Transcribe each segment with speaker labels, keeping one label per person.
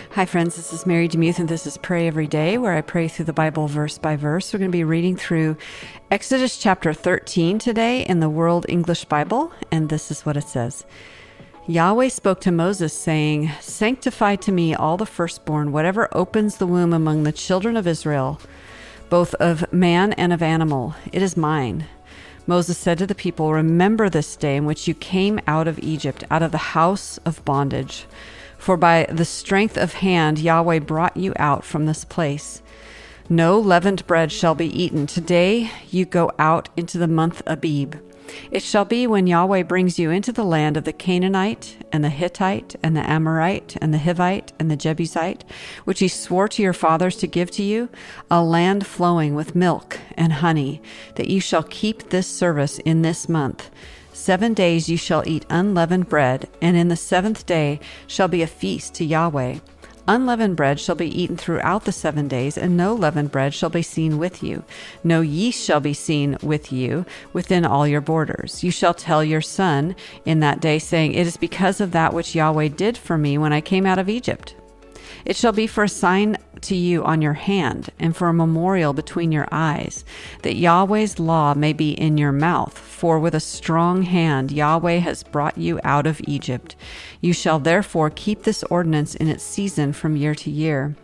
Speaker 1: Hi friends, this is Mary DeMuth and this is Pray Every Day, where I pray through the Bible verse by verse. We're going to be reading through Exodus chapter 13 today in the World English Bible, and this is what it says. Yahweh spoke to Moses, saying, "Sanctify to me all the firstborn, whatever opens the womb among the children of Israel, both of man and of animal. It is mine." Moses said to the people, "Remember this day in which you came out of Egypt, out of the house of bondage. For by the strength of hand Yahweh brought you out from this place. No leavened bread shall be eaten. Today you go out into the month Abib. It shall be when Yahweh brings you into the land of the Canaanite and the Hittite and the Amorite and the Hivite and the Jebusite, which he swore to your fathers to give to you, a land flowing with milk and honey, that you shall keep this service in this month. 7 days you shall eat unleavened bread, and in the seventh day shall be a feast to Yahweh. Unleavened bread shall be eaten throughout the 7 days, and no leavened bread shall be seen with you. No yeast shall be seen with you within all your borders. You shall tell your son in that day, saying, It is because of that which Yahweh did for me when I came out of Egypt. It shall be for a sign to you on your hand, and for a memorial between your eyes, that Yahweh's law may be in your mouth. For with a strong hand Yahweh has brought you out of Egypt. You shall therefore keep this ordinance in its season from year to year.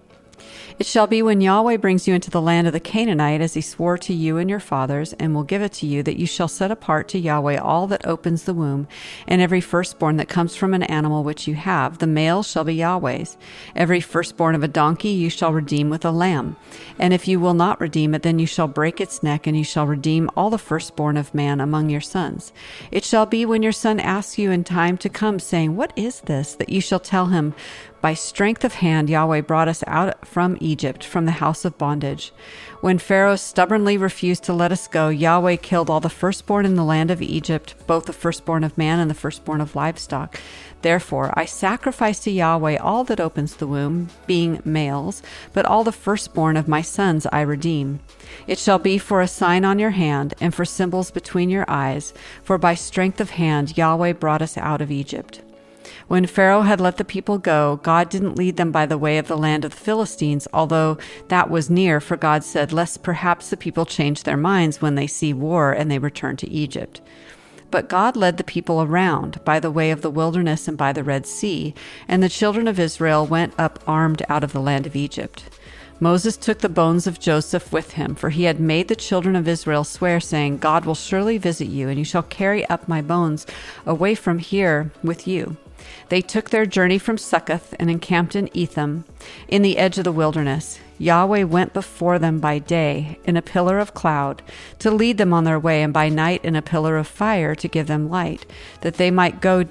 Speaker 1: It shall be when Yahweh brings you into the land of the Canaanite, as he swore to you and your fathers, and will give it to you, that you shall set apart to Yahweh all that opens the womb, and every firstborn that comes from an animal which you have. The male shall be Yahweh's. Every firstborn of a donkey you shall redeem with a lamb. And if you will not redeem it, then you shall break its neck, and you shall redeem all the firstborn of man among your sons. It shall be when your son asks you in time to come, saying, What is this? That you shall tell him, By strength of hand Yahweh brought us out from Egypt, from the house of bondage. When Pharaoh stubbornly refused to let us go, Yahweh killed all the firstborn in the land of Egypt, both the firstborn of man and the firstborn of livestock. Therefore I sacrifice to Yahweh all that opens the womb, being males, but all the firstborn of my sons I redeem. It shall be for a sign on your hand, and for symbols between your eyes, for by strength of hand Yahweh brought us out of Egypt." When Pharaoh had let the people go, God didn't lead them by the way of the land of the Philistines, although that was near, for God said, lest perhaps the people change their minds when they see war and they return to Egypt. But God led the people around by the way of the wilderness and by the Red Sea, and the children of Israel went up armed out of the land of Egypt. Moses took the bones of Joseph with him, for he had made the children of Israel swear, saying, God will surely visit you, and you shall carry up my bones away from here with you. They took their journey from Succoth and encamped in Etham, in the edge of the wilderness. Yahweh went before them by day in a pillar of cloud to lead them on their way, and by night in a pillar of fire to give them light, that they might go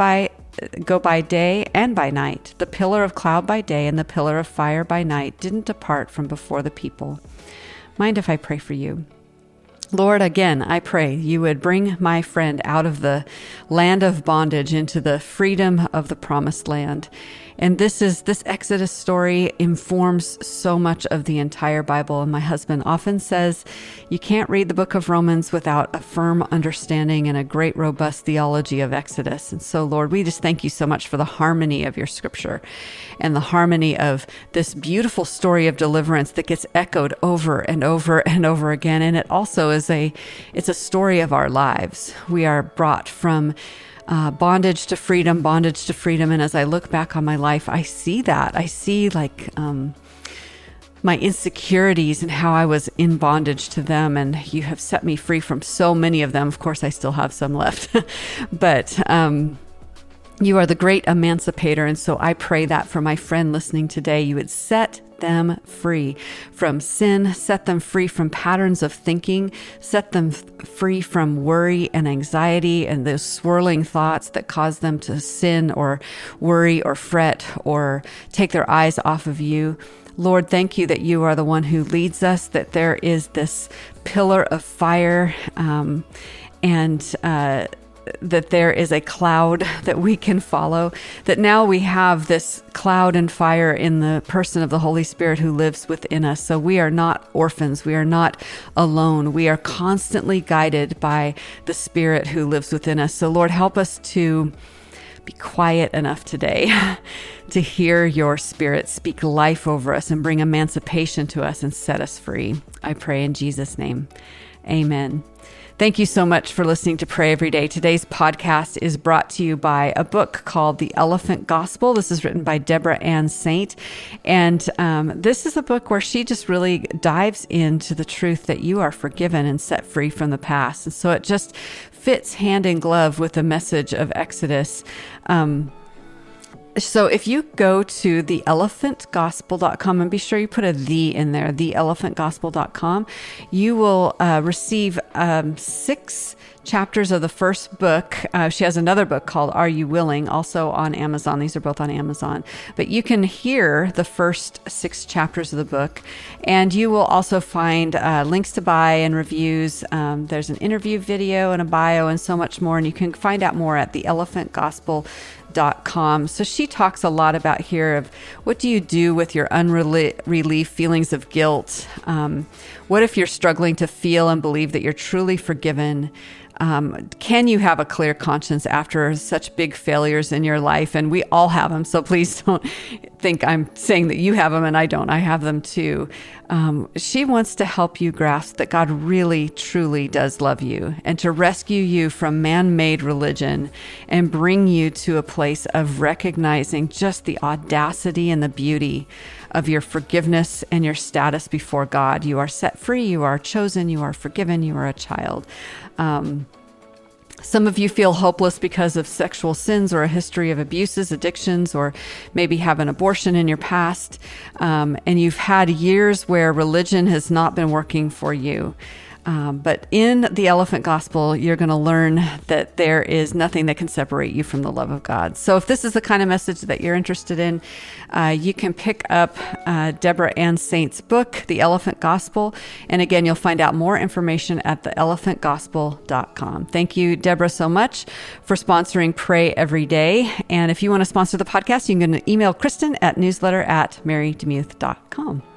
Speaker 1: by day and by night. The pillar of cloud by day and the pillar of fire by night didn't depart from before the people. Mind if I pray for you? Lord, again, I pray you would bring my friend out of the land of bondage into the freedom of the promised land. And this Exodus story informs so much of the entire Bible. And my husband often says, you can't read the book of Romans without a firm understanding and a great, robust theology of Exodus. And so, Lord, we just thank you so much for the harmony of your scripture and the harmony of this beautiful story of deliverance that gets echoed over and over and over again. And it also is it's a story of our lives. We are brought from bondage to freedom. And as I look back on my life, I see that. I see my insecurities and how I was in bondage to them. And you have set me free from so many of them. Of course, I still have some left, but you are the great emancipator. And so I pray that for my friend listening today, you would set them free from sin, set them free from patterns of thinking, set them free from worry and anxiety and those swirling thoughts that cause them to sin or worry or fret or take their eyes off of you. Lord, thank you that you are the one who leads us, that there is this pillar of fire and that there is a cloud that we can follow, that now we have this cloud and fire in the person of the Holy Spirit who lives within us. So we are not orphans. We are not alone. We are constantly guided by the Spirit who lives within us. So Lord, help us to be quiet enough today to hear your Spirit speak life over us and bring emancipation to us and set us free. I pray in Jesus' name. Amen. Thank you so much for listening to Pray Every Day. Today's podcast is brought to you by a book called The Elephant Gospel. This is written by Deborah Ann Saint. And this is a book where she just really dives into the truth that you are forgiven and set free from the past. And so it just fits hand in glove with the message of Exodus. So if you go to theelephantgospel.com, and be sure you put a "the" in there, theelephantgospel.com, you will receive 6 chapters of the first book. She has another book called Are You Willing? Also on Amazon. These are both on Amazon. But you can hear the first 6 chapters of the book, and you will also find links to buy and reviews. There's an interview video and a bio and so much more, and you can find out more at theelephantgospel.com. So she talks a lot about here of what do you do with your unrelieved feelings of guilt? What if you're struggling to feel and believe that you're truly forgiven? Can you have a clear conscience after such big failures in your life? And we all have them. So please don't think I'm saying that you have them and I don't. I have them too. She wants to help you grasp that God really, truly does love you and to rescue you from man-made religion and bring you to a place of recognizing just the audacity and the beauty of your forgiveness and your status before God. You are set free, you are chosen, you are forgiven, you are a child. Some of you feel hopeless because of sexual sins or a history of abuses, addictions, or maybe have an abortion in your past. And you've had years where religion has not been working for you. But in the Elephant Gospel, you're going to learn that there is nothing that can separate you from the love of God. So if this is the kind of message that you're interested in, you can pick up Deborah Ann Saint's book, The Elephant Gospel. And again, you'll find out more information at theelephantgospel.com. Thank you, Deborah, so much for sponsoring Pray Every Day. And if you want to sponsor the podcast, you can email Kristen at newsletter@marydemuth.com.